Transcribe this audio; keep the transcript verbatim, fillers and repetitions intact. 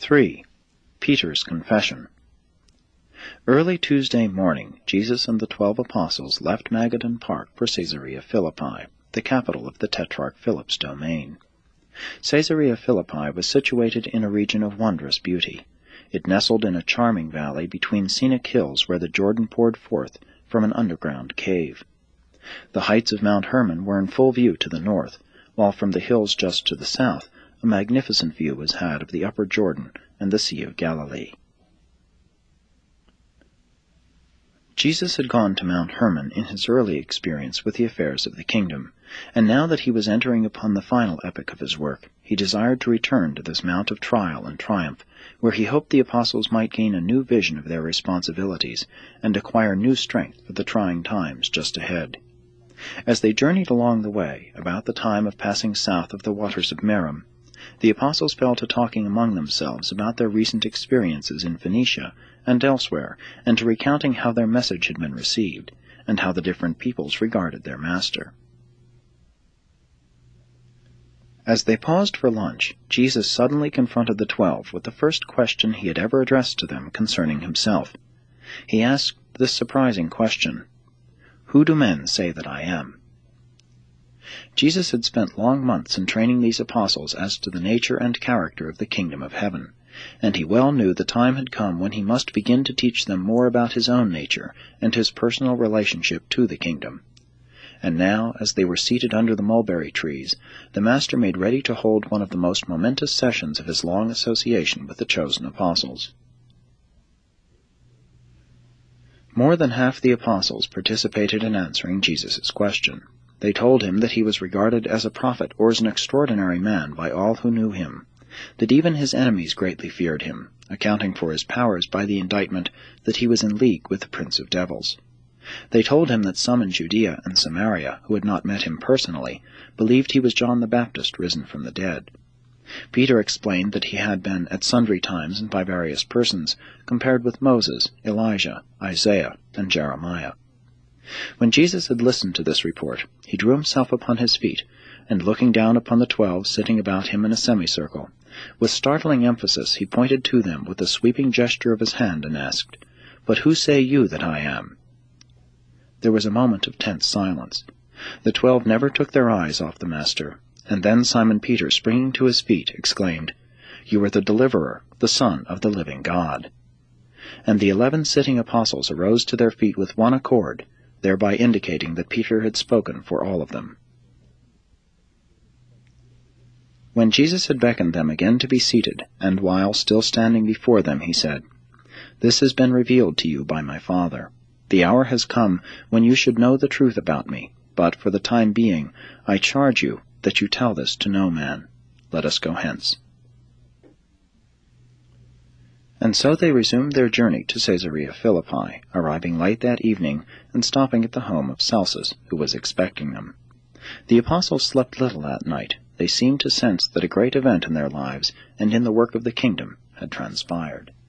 three. Peter's Confession. Early Tuesday morning, Jesus and the twelve apostles left Magadan Park for Caesarea Philippi, the capital of the Tetrarch Philip's domain. Caesarea Philippi was situated in a region of wondrous beauty. It nestled in a charming valley between scenic hills where the Jordan poured forth from an underground cave. The heights of Mount Hermon were in full view to the north, while from the hills just to the south a magnificent view was had of the upper Jordan and the Sea of Galilee. Jesus had gone to Mount Hermon in his early experience with the affairs of the kingdom, and now that he was entering upon the final epoch of his work, he desired to return to this mount of trial and triumph, where he hoped the apostles might gain a new vision of their responsibilities and acquire new strength for the trying times just ahead. As they journeyed along the way, about the time of passing south of the waters of Merom, the apostles fell to talking among themselves about their recent experiences in Phoenicia and elsewhere, and to recounting how their message had been received, and how the different peoples regarded their master. As they paused for lunch, Jesus suddenly confronted the twelve with the first question he had ever addressed to them concerning himself. He asked this surprising question, "Who do men say that I am?" Jesus had spent long months in training these apostles as to the nature and character of the kingdom of heaven, and he well knew the time had come when he must begin to teach them more about his own nature and his personal relationship to the kingdom. And now, as they were seated under the mulberry trees, the Master made ready to hold one of the most momentous sessions of his long association with the chosen apostles. More than half the apostles participated in answering Jesus' question. They told him that he was regarded as a prophet or as an extraordinary man by all who knew him, that even his enemies greatly feared him, accounting for his powers by the indictment that he was in league with the prince of devils. They told him that some in Judea and Samaria, who had not met him personally, believed he was John the Baptist risen from the dead. Peter explained that he had been, at sundry times and by various persons, compared with Moses, Elijah, Isaiah, and Jeremiah. When Jesus had listened to this report, he drew himself upon his feet, and looking down upon the twelve sitting about him in a semicircle, with startling emphasis he pointed to them with a sweeping gesture of his hand and asked, "But who say you that I am?" There was a moment of tense silence. The twelve never took their eyes off the Master, and then Simon Peter, springing to his feet, exclaimed, "You are the Deliverer, the Son of the living God." And the eleven sitting apostles arose to their feet with one accord, thereby indicating that Peter had spoken for all of them. When Jesus had beckoned them again to be seated, and while still standing before them, he said, "This has been revealed to you by my Father. The hour has come when you should know the truth about me, but for the time being I charge you that you tell this to no man. Let us go hence." And so they resumed their journey to Caesarea Philippi, arriving late that evening and stopping at the home of Celsus, who was expecting them. The apostles slept little that night. They seemed to sense that a great event in their lives and in the work of the kingdom had transpired.